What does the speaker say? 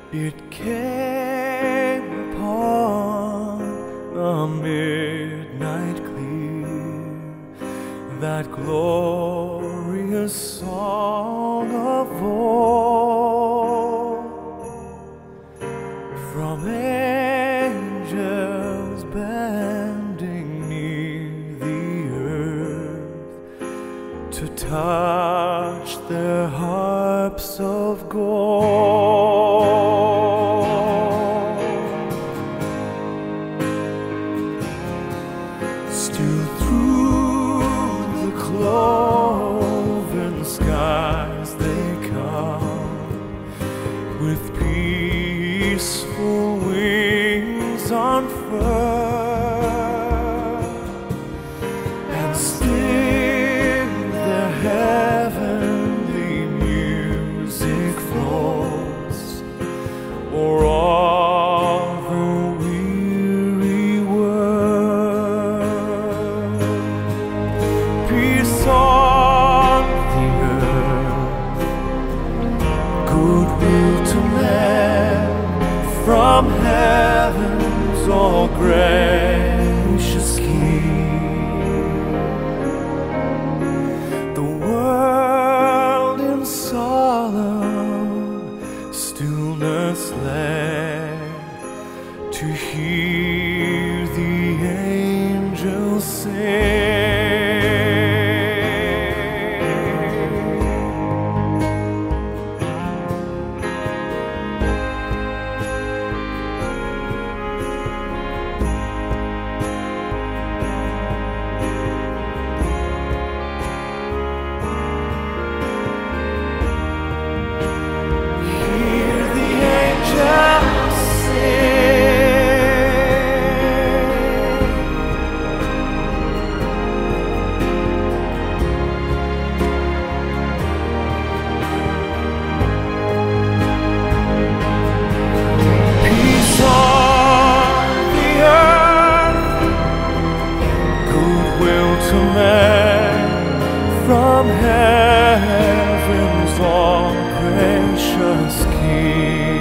It came upon a midnight clear, that glorious song of old, from angels bending near the earth to touch their harps of gold. Still through the cloven skies they come, with peaceful wings unfurled, and still their heavenly music flows o'er all the weary world. Peace on the earth, goodwill to men, from heaven's all gracious King. The world in solemn stillness lay to hear the angels sing. To men, from heaven's all gracious King.